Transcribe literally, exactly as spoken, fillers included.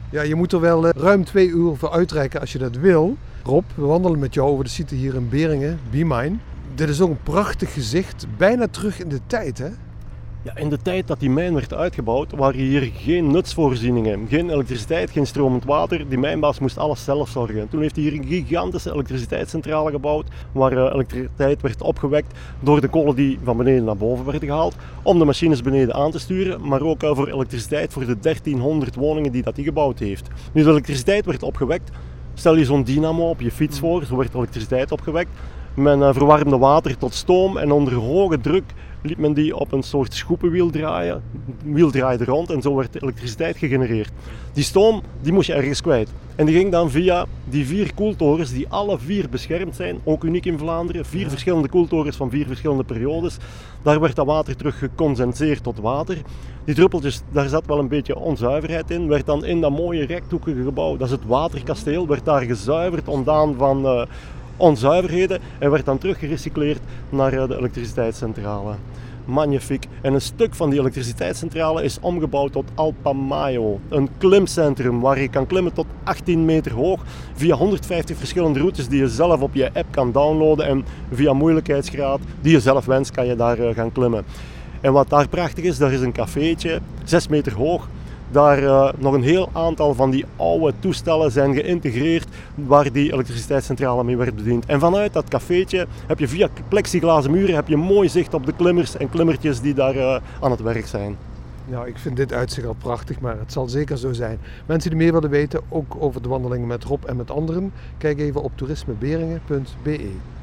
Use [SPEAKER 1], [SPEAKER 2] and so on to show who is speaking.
[SPEAKER 1] Ja, je moet er wel uh, ruim twee uur voor uitreiken als je dat wil. Rob, we wandelen met jou over de site hier in Beringen, BeMine. Dit is ook een prachtig gezicht, bijna terug in de tijd, hè?
[SPEAKER 2] Ja, in de tijd dat die mijn werd uitgebouwd, waren hier geen nutsvoorzieningen. Geen elektriciteit, geen stromend water. Die mijnbaas moest alles zelf zorgen. Toen heeft hij hier een gigantische elektriciteitscentrale gebouwd, waar uh, elektriciteit werd opgewekt door de kolen die van beneden naar boven werden gehaald, om de machines beneden aan te sturen, maar ook uh, voor elektriciteit voor de dertienhonderd woningen die dat hij gebouwd heeft. Nu, de elektriciteit werd opgewekt. Stel je zo'n dynamo op je fiets voor, zo werd elektriciteit opgewekt. Men uh, verwarmde water tot stoom en onder hoge druk liet men die op een soort schoepenwiel draaien. Het wiel draaide rond en zo werd elektriciteit gegenereerd. Die stoom die moest je ergens kwijt. En die ging dan via die vier koeltorens die alle vier beschermd zijn, ook uniek in Vlaanderen. Vier ja. verschillende koeltorens van vier verschillende periodes. Daar werd dat water terug gecondenseerd tot water. Die druppeltjes, daar zat wel een beetje onzuiverheid in. Werd dan in dat mooie rechthoekige gebouw, dat is het waterkasteel, werd daar gezuiverd, ontdaan van uh, onzuiverheden en werd dan terug gerecycleerd naar uh, de elektriciteitscentrale. Magnifiek. En een stuk van die elektriciteitscentrale is omgebouwd tot Alpamayo. Een klimcentrum waar je kan klimmen tot achttien meter hoog via honderdvijftig verschillende routes die je zelf op je app kan downloaden en via moeilijkheidsgraad die je zelf wenst kan je daar uh, gaan klimmen. En wat daar prachtig is, daar is een cafeetje, zes meter hoog. Daar uh, nog een heel aantal van die oude toestellen zijn geïntegreerd waar die elektriciteitscentrale mee werd bediend. En vanuit dat cafeetje heb je via plexiglazen muren heb je mooi zicht op de klimmers en klimmertjes die daar uh, aan het werk zijn.
[SPEAKER 1] Ja, ik vind dit uitzicht al prachtig, maar het zal zeker zo zijn. Mensen die meer willen weten, ook over de wandelingen met Rob en met anderen, kijk even op toerisme beringen punt be.